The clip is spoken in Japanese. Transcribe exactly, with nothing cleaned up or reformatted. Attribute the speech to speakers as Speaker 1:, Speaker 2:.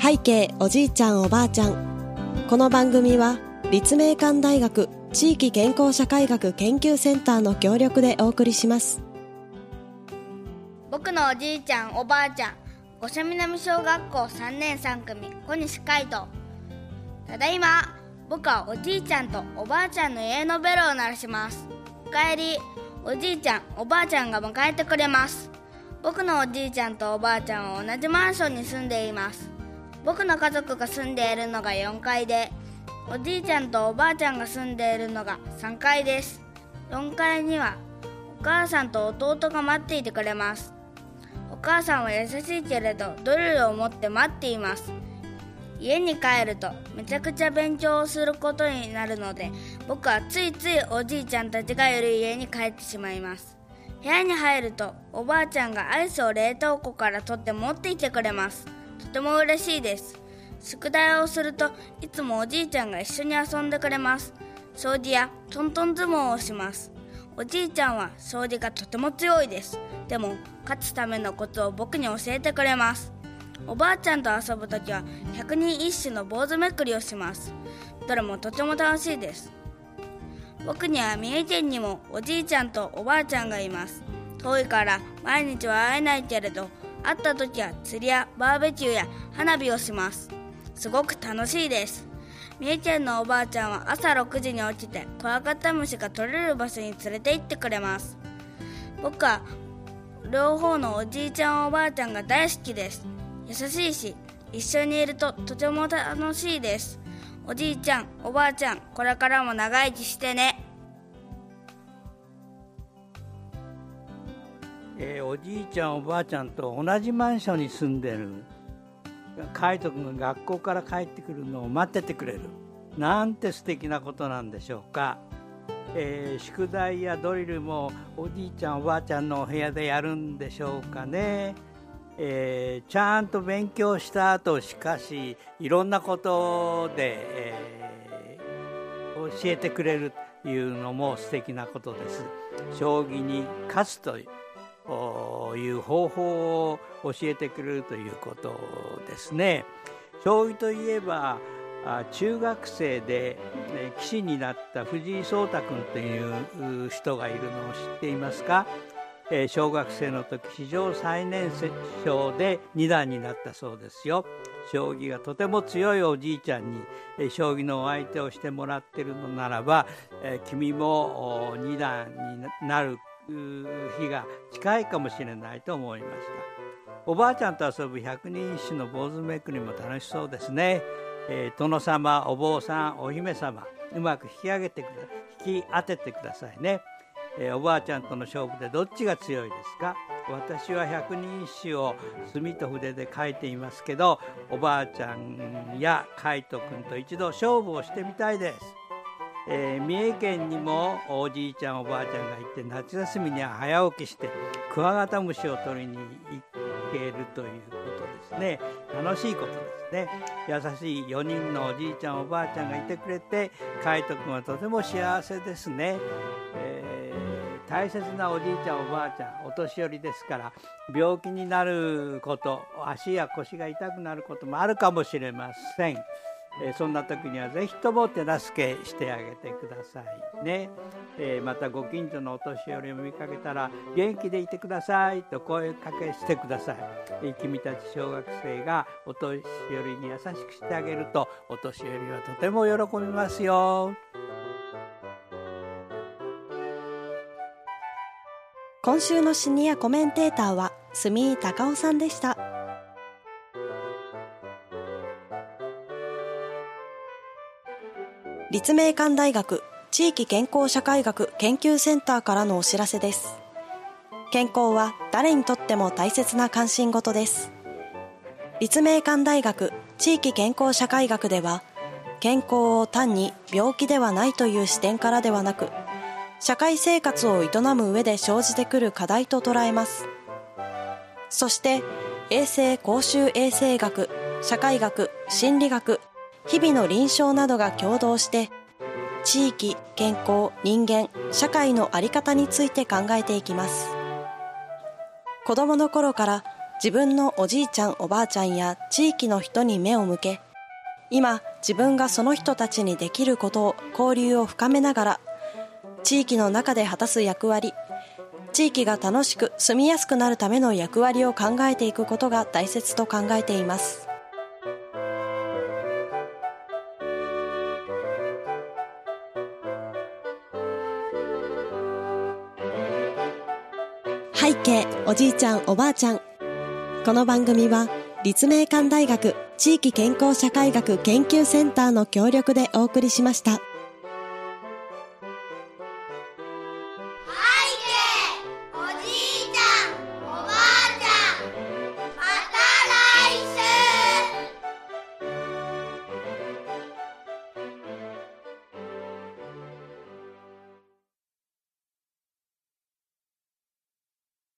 Speaker 1: 背景おじいちゃんおばあちゃん。この番組は立命館大学地域健康社会学研究センターの協力でお送りします。
Speaker 2: 僕のおじいちゃんおばあちゃん、五社南小学校さんねんさん組小西海斗。ただいま僕はおじいちゃんとおばあちゃんの家のベルを鳴らします。おかえり。おじいちゃんおばあちゃんが迎えてくれます。僕のおじいちゃんとおばあちゃんは同じマンションに住んでいます。僕の家族が住んでいるのがよんかいで、おじいちゃんとおばあちゃんが住んでいるのがさんかいです。よんかいにはお母さんと弟が待っていてくれます。お母さんは優しいけれどドリルを持って待っています。家に帰るとめちゃくちゃ勉強をすることになるので、僕はついついおじいちゃんたちがいる家に帰ってしまいます。部屋に入るとおばあちゃんがアイスを冷凍庫から取って持っていてくれます。とても嬉しいです。宿題をするといつもおじいちゃんが一緒に遊んでくれます。掃除やトントン相撲をします。おじいちゃんは掃除がとても強いです。でも勝つためのコツを僕に教えてくれます。おばあちゃんと遊ぶときは百人一首の坊主めくりをします。どれもとても楽しいです。僕には三重県にもおじいちゃんとおばあちゃんがいます。遠いから毎日は会えないけれど、会ったときは釣りやバーベキューや花火をします。すごく楽しいです。三重県のおばあちゃんは朝ろくじに起きてクワガタムシが取れる場所に連れて行ってくれます。僕は両方のおじいちゃんおばあちゃんが大好きです。優しいし一緒にいるととても楽しいです。おじいちゃんおばあちゃん、これからも長生きしてね。
Speaker 3: えー、おじいちゃんおばあちゃんと同じマンションに住んでる。海斗君が学校から帰ってくるのを待っててくれるなんて素敵なことなんでしょうか。えー、宿題やドリルもおじいちゃんおばあちゃんのお部屋でやるんでしょうかね。えー、ちゃんと勉強した後、しかしいろんなことで、えー、教えてくれるというのも素敵なことです。将棋に勝つという方法を教えてくれるということですね。将棋といえば中学生で棋士になった藤井聡太君という人がいるのを知っていますか。小学生の時史上最年少で二段になったそうですよ。将棋がとても強いおじいちゃんに将棋のお相手をしてもらっているのならば、君も二段になる日が近いかもしれないと思いました。おばあちゃんと遊ぶ百人一首の坊主めくりも楽しそうですね。えー、殿様、お坊さん、お姫様、うまく引き上げてくだ引き当ててくださいね。えー、おばあちゃんとの勝負でどっちが強いですか。私は百人一首を墨と筆で書いていますけど、おばあちゃんや海斗君と一度勝負をしてみたいです。えー、三重県にもおじいちゃんおばあちゃんがいて、夏休みには早起きしてクワガタムシを取りに行けるということですね。楽しいことですね。優しいよにんのおじいちゃんおばあちゃんがいてくれて、海斗君はとても幸せですね。えー、大切なおじいちゃんおばあちゃん、お年寄りですから病気になること、足や腰が痛くなることもあるかもしれません。えー、そんな時にはぜひとも手助けしてあげてくださいね。えー、またご近所のお年寄りを見かけたら元気でいてくださいと声かけしてください。えー、君たち小学生がお年寄りに優しくしてあげると、お年寄りはとても喜びますよ。
Speaker 1: 今週のシニアコメンテーターは住井隆夫さんでした。立命館大学地域健康社会学研究センターからのお知らせです。健康は誰にとっても大切な関心事です。立命館大学地域健康社会学では、健康を単に病気ではないという視点からではなく、社会生活を営む上で生じてくる課題と捉えます。そして衛生公衆衛生学、社会学、心理学、日々の臨床などが共同して地域、健康、人間、社会の在り方について考えていきます。子どもの頃から自分のおじいちゃんおばあちゃんや地域の人に目を向け、今自分がその人たちにできることを交流を深めながら、地域の中で果たす役割、地域が楽しく住みやすくなるための役割を考えていくことが大切と考えています。背景おじいちゃんおばあちゃん。この番組は立命館大学地域健康社会学研究センターの協力でお送りしました。